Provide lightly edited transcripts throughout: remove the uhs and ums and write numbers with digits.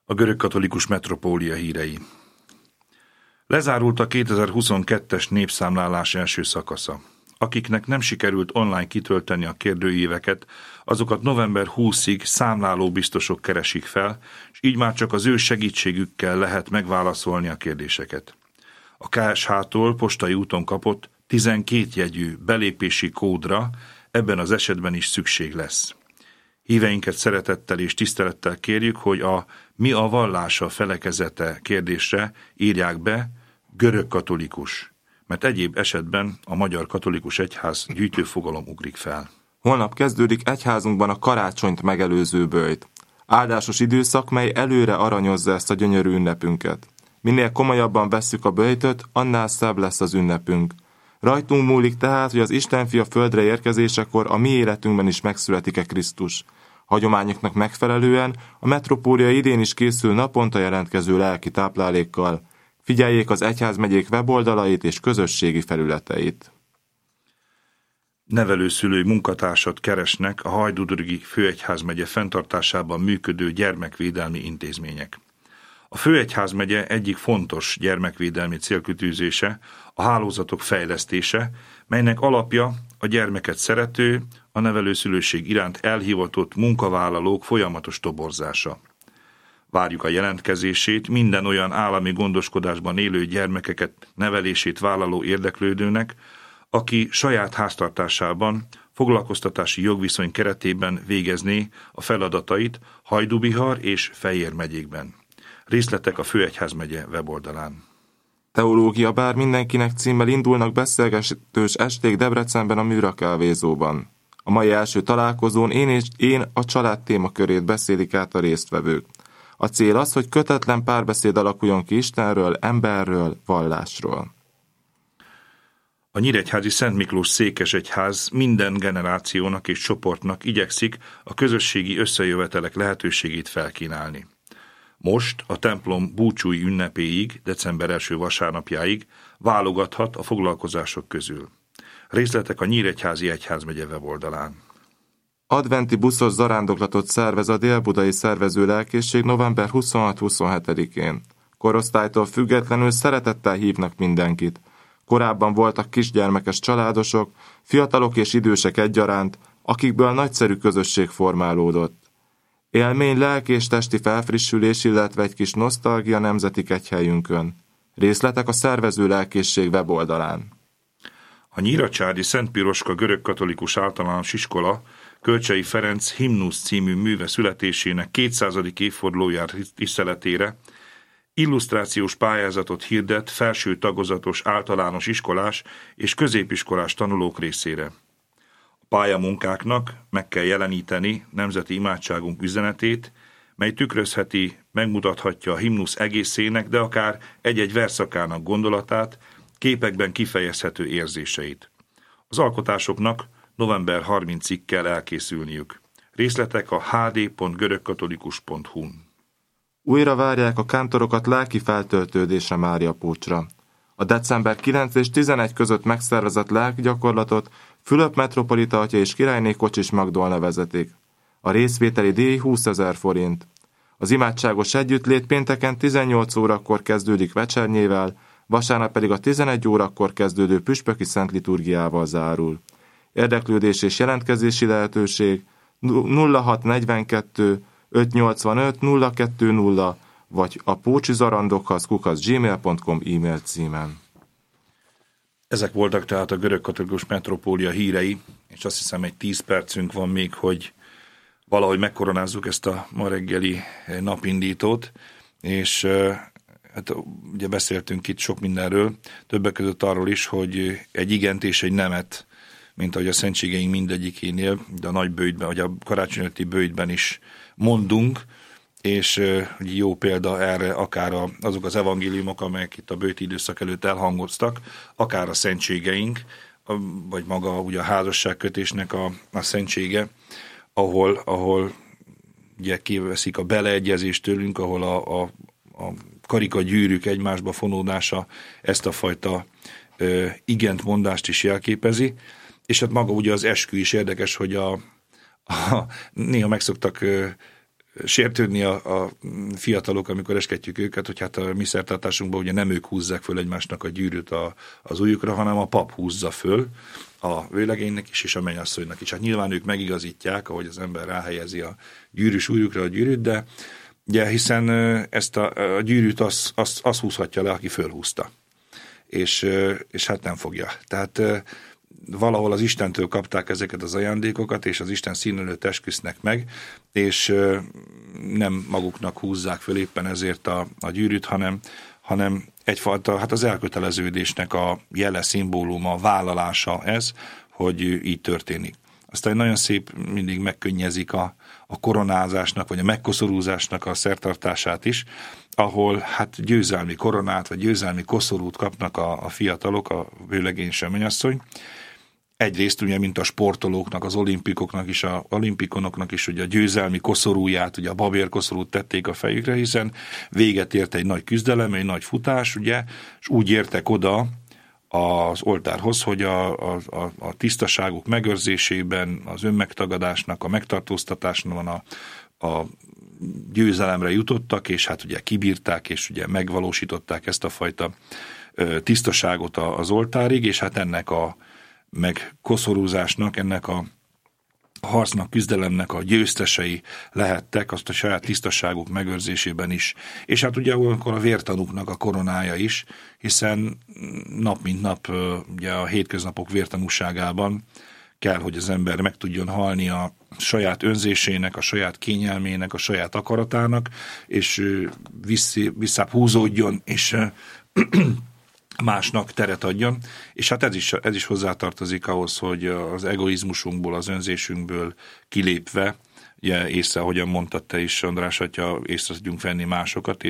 A görögkatolikus metropólia hírei. Lezárult a 2022-es népszámlálás első szakasza. Akiknek nem sikerült online kitölteni a kérdőíveket, azokat november 20-ig számlálóbiztosok keresik fel, és így már csak az ő segítségükkel lehet megválaszolni a kérdéseket. A KSH-tól postai úton kapott 12 jegyű belépési kódra ebben az esetben is szükség lesz. Híveinket szeretettel és tisztelettel kérjük, hogy a mi a vallása felekezete kérdésre írják be görögkatolikus, mert egyéb esetben a Magyar Katolikus Egyház gyűjtőfogalom ugrik fel. Holnap kezdődik egyházunkban a karácsonyt megelőző böjt. Áldásos időszak, mely előre aranyozza ezt a gyönyörű ünnepünket. Minél komolyabban vesszük a böjtöt, annál szebb lesz az ünnepünk. Rajtunk múlik tehát, hogy az Istenfia földre érkezésekor a mi életünkben is megszületik-e Krisztus. Hagyományoknak megfelelően a metropólia idén is készül naponta jelentkező lelki táplálékkal. Figyeljék az egyházmegyék weboldalait és közösségi felületeit. Nevelőszülői munkatársat keresnek a Hajdúdorgi Főegyházmegye fenntartásában működő gyermekvédelmi intézmények. A Főegyházmegye egyik fontos gyermekvédelmi célkitűzése a hálózatok fejlesztése, melynek alapja a gyermeket szerető, a nevelőszülőség iránt elhivatott munkavállalók folyamatos toborzása. Várjuk a jelentkezését minden olyan állami gondoskodásban élő gyermekeket nevelését vállaló érdeklődőnek, aki saját háztartásában foglalkoztatási jogviszony keretében végezné a feladatait Hajdú-Bihar és Fejér megyékben. Részletek a Főegyházmegye weboldalán. Teológia bár mindenkinek címmel indulnak beszélgetős esték Debrecenben a Műra kávézóban. A mai első találkozón én a család témakörét beszélik át a résztvevők. A cél az, hogy kötetlen párbeszéd alakuljon ki Istenről, emberről, vallásról. A nyíregyházi Szent Miklós székesegyház minden generációnak és csoportnak igyekszik a közösségi összejövetelek lehetőségét felkínálni. Most a templom búcsúi ünnepéig, december 1. vasárnapjáig válogathat a foglalkozások közül. Részletek a Nyíregyházi Egyházmegye weboldalán. Adventi buszos zarándoklatot szervez a Dél-Budai Szervező Lelkészség november 26-27-én. Korosztálytól függetlenül szeretettel hívnak mindenkit. Korábban voltak kisgyermekes családosok, fiatalok és idősek egyaránt, akikből nagyszerű közösség formálódott. Élmény, lelki és testi felfrissülés, illetve egy kis nosztalgia nemzeti kegyhelyünkön. Részletek a Szervező Lelkészség weboldalán. A nyíracsádi Szent Piroska görögkatolikus általános iskola Kölcsei Ferenc Himnusz című műve születésének 200. évfordulójára tiszteletére illusztrációs pályázatot hirdet felső tagozatos általános iskolás és középiskolás tanulók részére. A pályamunkáknak meg kell jeleníteni nemzeti imádságunk üzenetét, mely tükrözheti, megmutathatja a himnusz egészének, de akár egy-egy verszakának gondolatát, képekben kifejezhető érzéseit. Az alkotásoknak november 30-ig kell elkészülniük. Részletek a hd.görögkatolikus.hu-n. Újra várják a kántorokat lelki feltöltődésre Mária Pócsra. A december 9 és 11 között megszervezett lelkigyakorlatot Fülöp metropolita atya és királyné Kocsis Magdolna vezetik. A részvételi díj 20 000 forint. Az imádságos együttlét pénteken 18 órakor kezdődik vecsernyével, vasárnap pedig a 11 órakor kezdődő püspöki szent liturgiával zárul. Érdeklődés és jelentkezési lehetőség 0642 585 020 vagy a pócsizarandokhoz@gmail.com e-mail címen. Ezek voltak tehát a görögkatolikus metropólia hírei, és azt hiszem egy 10 percünk van még, hogy valahogy megkoronázzuk ezt a ma reggeli napindítót, és hát ugye beszéltünk itt sok mindenről, többek között arról is, hogy egy igent és egy nemet, mint ahogy a szentségeink mindegyikénél, de a nagy böjtben, vagy a karácsonyti böjtben is mondunk, és jó példa erre akár azok az evangéliumok, amelyek itt a böjti időszak előtt elhangoztak, akár a szentségeink, vagy maga ugye a házasságkötésnek a szentsége, ahol ugye kiveszik a beleegyezést tőlünk, ahol a karikagyűrűk egymásba fonódása ezt a fajta igent mondást is jelképezi, és hát maga ugye az eskü is érdekes, hogy néha meg szoktak sértődni a fiatalok, amikor esketjük őket, hogy hát a mi szertartásunkban ugye nem ők húzzák föl egymásnak a gyűrűt az ujjukra, hanem a pap húzza föl a vőlegénynek is, és a mennyasszonynak is. Hát nyilván ők megigazítják, ahogy az ember ráhelyezi a gyűrűs ujjukra a gyűrűt, de ugye, hiszen ezt a gyűrűt az húzhatja le, aki fölhúzta. És hát nem fogja. Tehát valahol az Istentől kapták ezeket az ajándékokat, és az Isten szín előtt esküsznek meg, és nem maguknak húzzák föl éppen ezért a gyűrűt, hanem egyfajta, hát az elköteleződésnek a jele, szimbóluma, vállalása ez, hogy így történik. Aztán nagyon szép, mindig megkönnyezik a koronázásnak, vagy a megkoszorúzásnak a szertartását is, ahol hát győzelmi koronát, vagy győzelmi koszorút kapnak a fiatalok, a vőlegény és a mennyasszony. Egyrészt ugye, mint a sportolóknak, az olimpikonoknak is ugye a győzelmi koszorúját, ugye a babérkoszorút tették a fejükre, hiszen véget ért egy nagy küzdelem, egy nagy futás, ugye, és úgy értek oda az oltárhoz, hogy a tisztaságuk megőrzésében, az önmegtagadásnak, a megtartóztatásnak a győzelemre jutottak, és hát ugye kibírták, és ugye megvalósították ezt a fajta tisztaságot az oltárig, és hát ennek a megkoszorúzásnak, ennek a harcnak, küzdelemnek a győztesei lehettek, azt a saját tisztaságuk megőrzésében is. És hát ugye akkor a vértanúknak a koronája is, hiszen nap mint nap ugye a hétköznapok vértanúságában kell, hogy az ember meg tudjon halni a saját önzésének, a saját kényelmének, a saját akaratának, és visszább húzódjon, és másnak teret adjon, és hát ez is hozzátartozik ahhoz, hogy az egoizmusunkból, az önzésünkből kilépve, ugye észre, ahogyan mondtad te is, András atya, észre tudjunk venni másokat,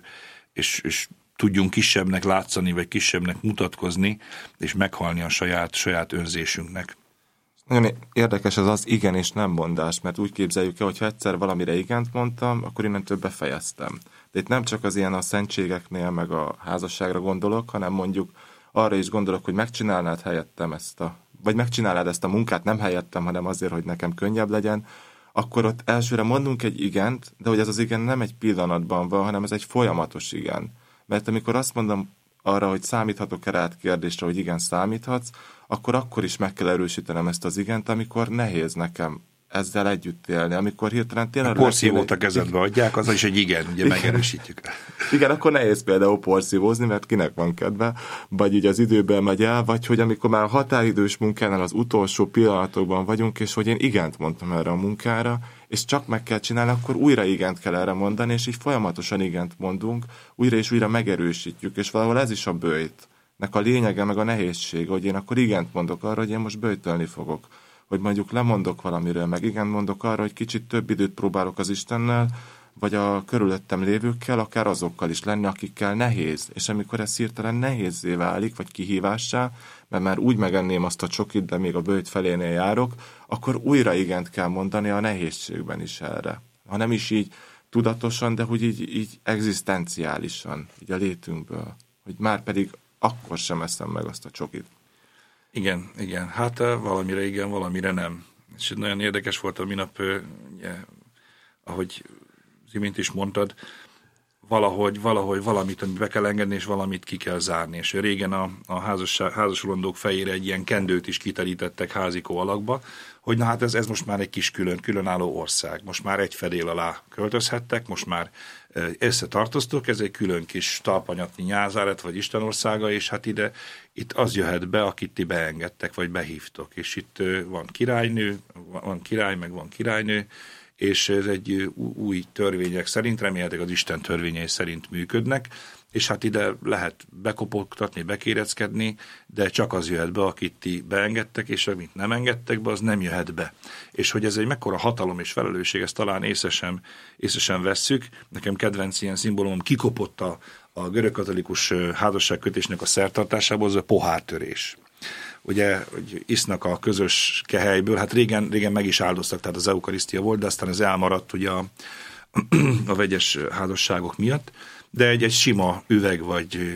és tudjunk kisebbnek látszani, vagy kisebbnek mutatkozni, és meghalni a saját önzésünknek. Nagyon érdekes az igen és nem mondás, mert úgy képzeljük el, hogy ha egyszer valamire igent mondtam, akkor innentől befejeztem. De itt nem csak az ilyen a szentségeknél, meg a házasságra gondolok, hanem mondjuk arra is gondolok, hogy megcsinálnád helyettem vagy megcsinálnád ezt a munkát, nem helyettem, hanem azért, hogy nekem könnyebb legyen, akkor ott elsőre mondunk egy igent, de hogy ez az igen nem egy pillanatban van, hanem ez egy folyamatos igen. Mert amikor azt mondom arra, hogy számíthatok-e rád kérdésre, hogy igen, számíthatsz, akkor is meg kell erősítenem ezt az igent, amikor nehéz nekem ezzel együtt élni, amikor hirtelen tényleg... A porszívót a kezedbe adják, az is egy igen, ugye megerősítjük. Igen, akkor nehéz például porszívózni, mert kinek van kedve, vagy így az időben megy el, vagy hogy amikor már a határidős munkánál az utolsó pillanatokban vagyunk, és hogy én igent mondtam erre a munkára, és csak meg kell csinálni, akkor újra igent kell erre mondani, és így folyamatosan igent mondunk, újra és újra megerősítjük, és valahol ez is a böjtnek a lényege, meg a nehézség, hogy én akkor igent mondok arra, hogy én most böjtölni fogok. Hogy mondjuk lemondok valamiről, meg igen mondok arra, hogy kicsit több időt próbálok az Istennel, vagy a körülöttem lévőkkel, akár azokkal is lenni, akikkel nehéz. És amikor ez hirtelen nehézzé válik, vagy kihívássá, mert már úgy megenném azt a csokit, de még a böjt felénél járok, akkor újra igent kell mondani a nehézségben is erre. Ha nem is így tudatosan, de hogy így egzisztenciálisan, így a létünkből. Hogy már pedig akkor sem eszem meg azt a csokit. Igen. Hát valamire igen, valamire nem. És nagyon érdekes volt a minap, ugye, ahogy az imént is mondtad, valahogy valamit be kell engedni, és valamit ki kell zárni. És régen a házasulandók fejére egy ilyen kendőt is kiterítettek házikó alakba, hogy na hát ez most már egy kis különálló ország. Most már egy fedél alá költözhettek, most már összetartoztok, ez egy külön kis talpanyatnyi Názáret vagy Istenországa, és hát itt az jöhet be, akit ti beengedtek, vagy behívtok. És itt van királynő, van király, meg van királynő, és ez egy új törvények szerint, remélhetőleg az Isten törvényei szerint működnek, és hát ide lehet bekopogtatni, bekéreckedni, de csak az jöhet be, akit ti beengedtek, és amit nem engedtek be, az nem jöhet be. És hogy ez egy mekkora hatalom és felelősség, ezt talán észesen vesszük. Nekem kedvenc ilyen szimbólumom kikopott a görögkatolikus házasságkötésnek a szertartásából, az a pohártörés. Ugye, hogy isznak a közös kehelyből, hát régen meg is áldoztak, tehát az eukarisztia volt, de aztán ez elmaradt ugye a vegyes házasságok miatt, de egy sima üveg vagy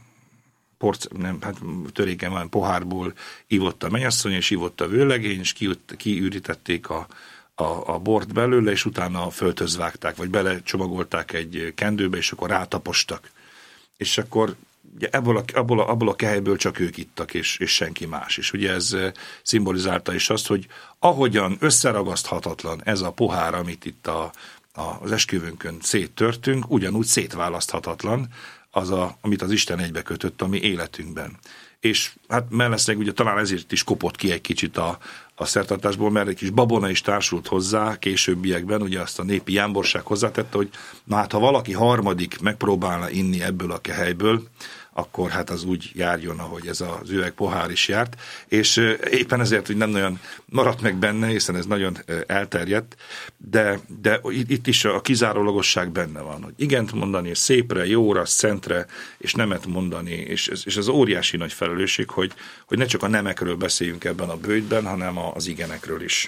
törékeny van pohárból ivott a mennyasszony, és ivott a vőlegény, és kiürítették a bort belőle, és utána a földhöz vágták, vagy belecsomagolták egy kendőbe, és akkor rátapostak. És akkor ugye abból a kehelyből csak ők ittak, és senki más. És ugye ez szimbolizálta is azt, hogy ahogyan összeragaszthatatlan ez a pohár, amit itt az esküvőnkön széttörtünk, ugyanúgy szétválaszthatatlan amit az Isten egybekötött a mi életünkben. És hát mellesleg ugye talán ezért is kopott ki egy kicsit a szertartásból, mert egy kis babona is társult hozzá későbbiekben, ugye azt a népi jámborság hozzátette, hogy na hát ha valaki harmadik megpróbálna inni ebből a kehelyből, akkor hát az úgy járjon, ahogy ez az üveg pohár is járt, és éppen ezért, hogy nem nagyon maradt meg benne, hiszen ez nagyon elterjedt, de itt is a kizárólagosság benne van, hogy igent mondani szépre, jóra, szentre, és nemet mondani, és az óriási nagy felelősség, hogy ne csak a nemekről beszéljünk ebben a böjtben, hanem az igenekről is.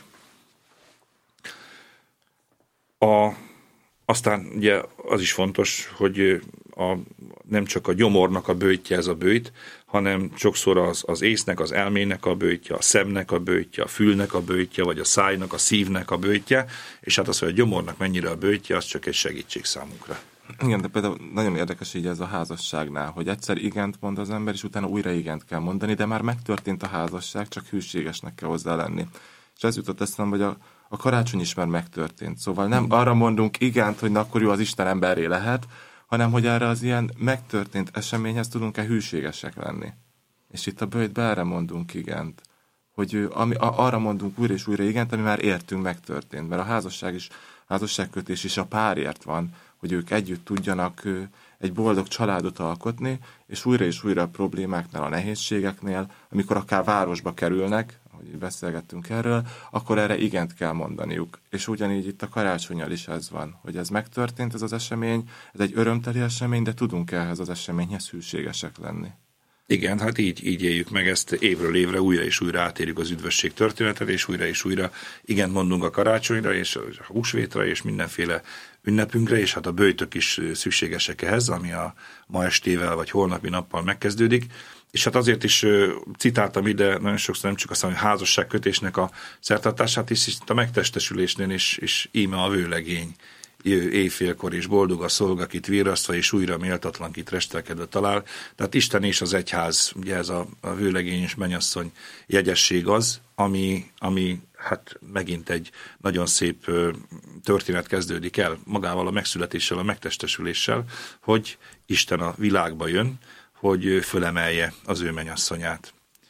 Aztán ugye az is fontos, hogy nem csak a gyomornak a böjtje ez a böjt, hanem sokszor az észnek, az elmének a böjtje, a szemnek a böjtje, a fülnek a böjtje, vagy a szájnak, a szívnek a böjtje, és hát az, hogy a gyomornak mennyire a böjtje, az csak egy segítség számunkra. Igen, de például nagyon érdekes így ez a házasságnál, hogy egyszer igent mond az ember, és utána újra igent kell mondani, de már megtörtént a házasság, csak hűségesnek kell hozzá lenni. És ez jutott eszembe, hogy a karácsony is már megtörtént. Szóval nem arra mondunk igent, hogy na, akkor jó, az Isten emberré lehet, hanem hogy erre az ilyen megtörtént eseményhez tudunk-e hűségesek lenni. És itt a böjtben erre mondunk igent. Hogy arra mondunk újra és újra igent, ami már értünk megtörtént. Mert a házasságkötés is a párért van, hogy ők együtt tudjanak egy boldog családot alkotni, és újra a problémáknál, a nehézségeknél, amikor akár városba kerülnek, ahogy beszélgettünk erről, akkor erre igent kell mondaniuk. És ugyanígy itt a karácsonnyal is ez van, hogy ez megtörtént, ez az esemény, ez egy örömteli esemény, de tudunk ehhez az eseményhez hűségesek lenni. Igen, hát így éljük meg ezt évről évre, újra és újra átérjük az üdvösség történetet, és újra igent mondunk a karácsonyra, és a húsvétra, és mindenféle ünnepünkre, és hát a böjtök is szükségesek ehhez, ami a ma estével vagy holnapi nappal megkezdődik. És hát azért is citáltam ide nagyon sokszor nem csak azt, hogy házasságkötésnek a szertartását is, itt a megtestesülésnél is íme a vőlegény éjfélkor, és boldog a szolga, akit virrasztva, és újra méltatlankit restelkedve talál. Tehát Isten és az egyház, ugye ez a vőlegény és mennyasszony jegyesség az, ami hát megint egy nagyon szép történet kezdődik el magával a megszületéssel, a megtestesüléssel, hogy Isten a világba jön, hogy fölemelje az ő mennyasszonyát.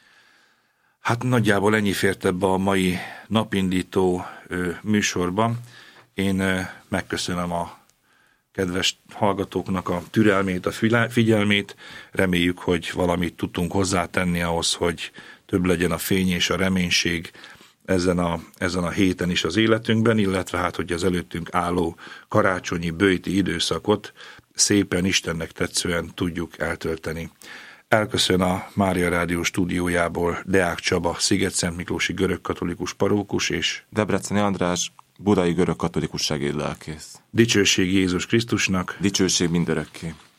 Hát nagyjából ennyi fért ebbe a mai napindító műsorban. Én megköszönöm a kedves hallgatóknak a türelmét, a figyelmét. Reméljük, hogy valamit tudtunk hozzátenni ahhoz, hogy több legyen a fény és a reménység ezen a héten is az életünkben, illetve hát, hogy az előttünk álló karácsonyi böjti időszakot szépen Istennek tetszően tudjuk eltölteni. Elköszön a Mária Rádió stúdiójából Deák Csaba, Sziget-Szentmiklósi görögkatolikus parókus és Debreceni András, budai görögkatolikus segédlelkész. Dicsőség Jézus Krisztusnak, dicsőség mindörökké.